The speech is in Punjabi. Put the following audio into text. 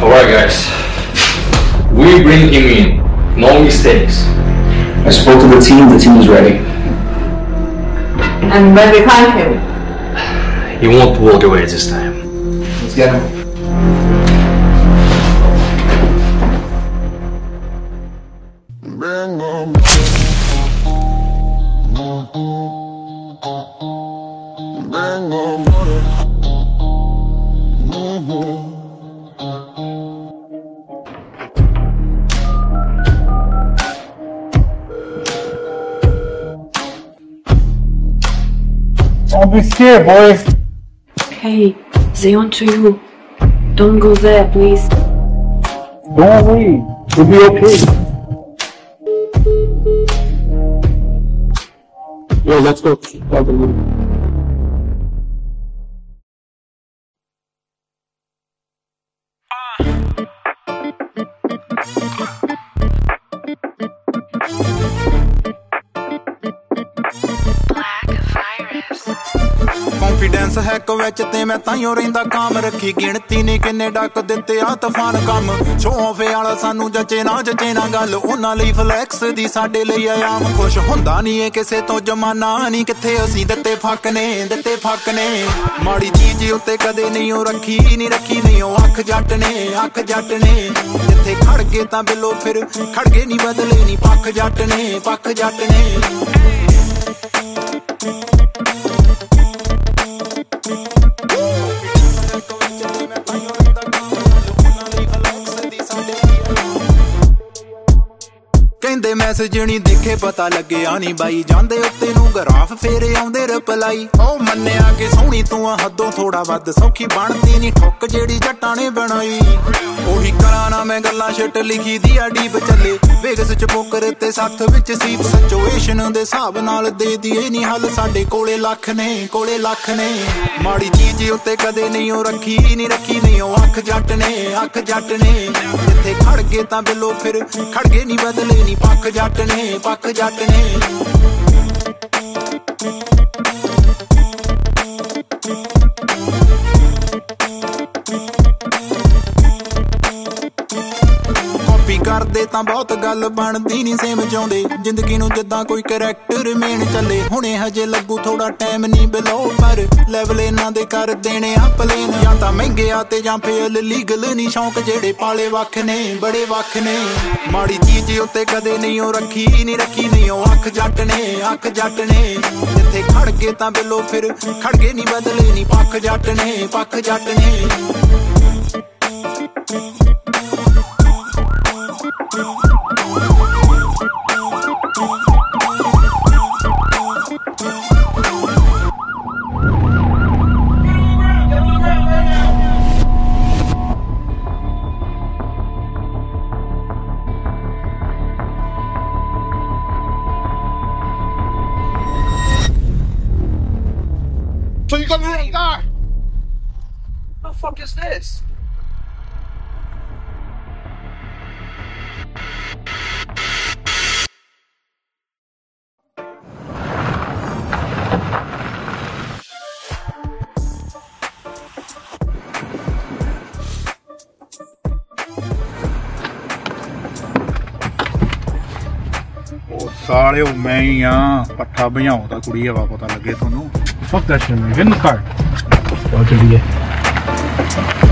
Alright guys, we bring him in, no mistakes. I spoke to the team is ready. And when we find him? He won't walk away this time. Let's get him. Don't be scared, boys. Hey, they on to you. Don't go there, please. Don't worry. We'll be okay. Yo, let's go. Confidence ਹੈਕ ਵਿੱਚ ਤੇ ਮੈਂ ਤਾਈਓ ਰਹਿੰਦਾ ਕਾਮ ਰੱਖੀ ਗਿਣਤੀ ਨਹੀਂ ਕਿੰਨੇ ਡੱਕ ਦਿੱਤੇ ਆ ਤੂਫਾਨ ਕੰਮ ਸ਼ੋਅ ਆਫ ਵਾਲਾ ਸਾਨੂੰ ਜਚੇ ਨਾ ਗੱਲ ਉਹਨਾਂ ਲਈ ਫਲੈਕਸ ਦੀ ਸਾਡੇ ਲਈ ਆਮ ਖੁਸ਼ ਹੁੰਦਾ ਨਹੀਂ ਏ ਕਿਸੇ ਤੋਂ ਜਮਾਨਾ ਨਹੀਂ ਕਿੱਥੇ ਅਸੀਂ ਦਿੱਤੇ ਫੱਕ ਨੇ ਮਾੜੀ ਚੀਜ਼ ਉੱਤੇ ਕਦੇ ਨਹੀਂ ਉਹ ਰੱਖੀ ਨਹੀਂ ਉਹ ਅੱਖ ਜੱਟ ਨੇ ਜਿੱਥੇ ਖੜ ਕੇ ਤਾਂ ਬਿੱਲੋ ਫਿਰ ਖੜ ਕੇ ਨਹੀਂ ਬਦਲੇ ਨਹੀਂ ਪੱਖ ਜੱਟ ਨੇ ਕਹਿੰਦੇ ਮੈਸੇਜ ਨਹੀਂ ਦੇਖੇ ਪਤਾ ਲੱਗਿਆ ਨਹੀਂ ਬਾਈ ਜਾਂਦੇ ਉੱਤੇ ਨੂੰ ਗਰਾਫ ਫੇਰੇ ਆਉਂਦੇ ਰਿਪਲਾਈ ਉਹ ਮੰਨਿਆ ਕਿ ਸੋਹਣੀ ਤੂੰ ਆ ਹੱਦੋਂ ਥੋੜਾ ਵੱਧ ਸੌਖੀ ਬਣਦੀ ਨਹੀਂ ਠੁੱਕ ਜਿਹੜੀ ਜੱਟਾਂ ਨੇ ਬਣਾਈ ਉਹੀ ਕਰਾਂ ਨਾ ਮੈਂ ਗੱਲਾਂ ਸ਼ਿਟ ਲਿਖੀ ਦੀ ਆ ਡੀਪ ਚੱਲੇ ਵੇਗਸ ਚ ਪੋਕਰ ਤੇ ਸੱਥ ਵਿੱਚ ਸੀਪ ਸਿਚੁਏਸ਼ਨ ਦੇ ਹਿਸਾਬ ਨਾਲ ਦੇ ਦੀਏ ਨਹੀਂ ਹੱਲ ਸਾਡੇ ਕੋਲੇ ਲੱਖ ਨੇ ਮਾੜੀ ਚੀਜ਼ ਉੱਤੇ ਕਦੇ ਨਹੀਂ ਉਹ ਰੱਖੀ ਨਹੀਂ ਉਹ ਅੱਖ ਜੱਟ ਨੇ ਜਿੱਥੇ ਖੜ ਕੇ ਤਾਂ ਬਿੱਲੋ ਫਿਰ ਖੜ ਕੇ ਨਹੀਂ ਬਦਲੇ ਨਹੀਂ ਪੱਖ ਜੱਟ ਨੇ ਕਰਦੇ ਤਾਂ ਬਹੁਤ ਗੱਲ ਬਣਦੀ ਨਹੀਂ ਸੇਮ ਚਾਉਂਦੇ ਜ਼ਿੰਦਗੀ ਨੂੰ ਜਿੱਦਾਂ ਕੋਈ ਕਰੈਕਟਰ ਮੇਨ ਚੱਲੇ ਹੁਣੇ ਹਜੇ ਲੱਗੂ ਥੋੜਾ ਟਾਈਮ ਨਹੀਂ ਬਿਲੋ ਪਰ ਲੈਵਲ ਇਹਨਾਂ ਦੇ ਕਰ ਦੇਣੇ ਆ ਪਲੇਨ ਜਾਂ ਤਾਂ ਮਹਿੰਗੇ ਆ ਤੇ ਜਾਂ ਫੇਲ ਲੀਗਲ ਨਹੀਂ ਸ਼ੌਂਕ ਜਿਹੜੇ ਪਾਲੇ ਵੱਖ ਨੇ ਬੜੇ ਵੱਖ ਨੇ ਮਾੜੀ ਚੀਜ਼ ਉੱਤੇ ਕਦੇ ਨਹੀਂ ਉਹ ਰੱਖੀ ਨਹੀਂ ਉਹ ਅੱਖ ਜੱਟ ਨੇ ਜਿੱਥੇ ਖੜ ਕੇ ਤਾਂ ਬਿੱਲੋ ਫਿਰ ਖੜ ਕੇ ਨਹੀਂ ਬਦਲੇ ਨਹੀਂ ਪੱਖ ਜੱਟ ਨੇ So you got the wrong guy! What the fuck is this? ਸਾਲਿਓ ਮੈਂ ਹੀ ਆ ਪੱਠਾ ਭਜਾਉਂਦਾ ਕੁੜੀ ਹਵਾ ਪਤਾ ਲੱਗੇ ਤੁਹਾਨੂੰ। Fuck that shit, man. Get in the car. Go to the